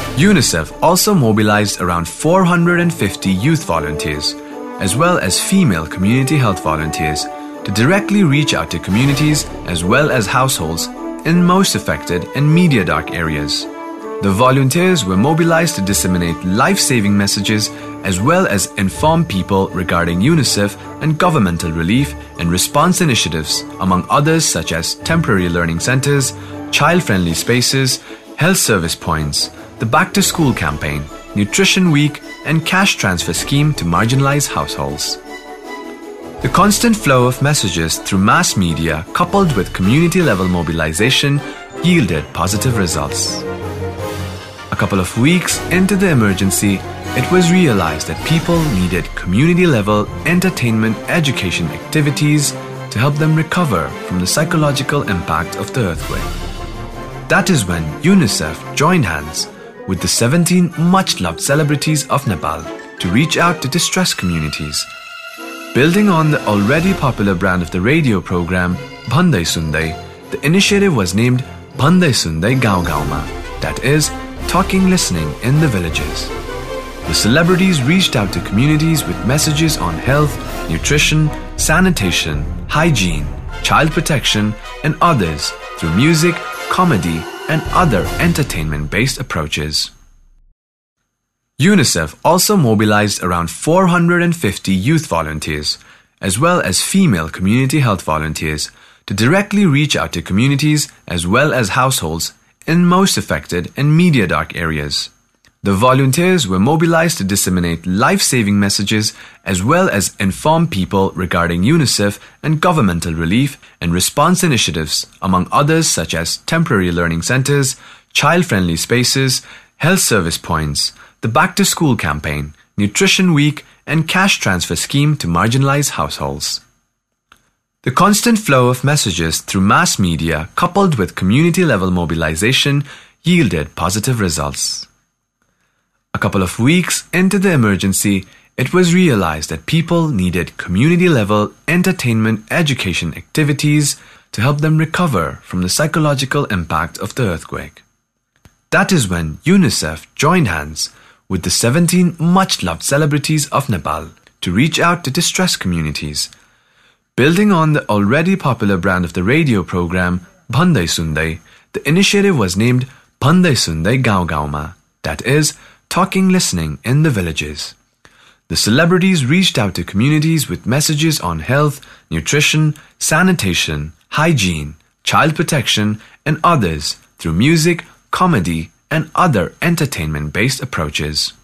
UNICEF also mobilized around 450 youth volunteers, as well as female community health volunteers, to directly reach out to communities as well as households in most affected and media dark areas. The volunteers were mobilized to disseminate life-saving messages as well as inform people regarding UNICEF and governmental relief and response initiatives, among others such as temporary learning centers, child-friendly spaces, health service points, the Back to School campaign, Nutrition Week, and cash transfer scheme to marginalized households. The constant flow of messages through mass media coupled with community-level mobilization yielded positive results. A couple of weeks into the emergency, it was realized that people needed community-level entertainment education activities to help them recover from the psychological impact of the earthquake. That is when UNICEF joined hands with the 17 much-loved celebrities of Nepal to reach out to distressed communities. Building on the already popular brand of the radio program, Bhandai Sundai, the initiative was named Bhandai Sundai Gaon Gaonma, that is, talking listening in the villages. The celebrities reached out to communities with messages on health, nutrition, sanitation, hygiene, child protection, and others through music, comedy, and other entertainment-based approaches. UNICEF also mobilized around 450 youth volunteers, as well as female community health volunteers, to directly reach out to communities as well as households in most affected and media dark areas. The volunteers were mobilized to disseminate life-saving messages as well as inform people regarding UNICEF and governmental relief and response initiatives, among others such as temporary learning centers, child-friendly spaces, health service points, the Back to School campaign, Nutrition Week, and cash transfer scheme to marginalized households. The constant flow of messages through mass media coupled with community-level mobilization yielded positive results. A couple of weeks into the emergency, it was realized that people needed community-level entertainment education activities to help them recover from the psychological impact of the earthquake. That is when UNICEF joined hands with the 17 much-loved celebrities of Nepal to reach out to distressed communities. Building on the already popular brand of the radio program, Bhandai Sundai, the initiative was named Bhandai Sundai Gaon Gaonma, that is, talking listening in the villages. The celebrities reached out to communities with messages on health, nutrition, sanitation, hygiene, child protection, and others through music, comedy, and other entertainment-based approaches.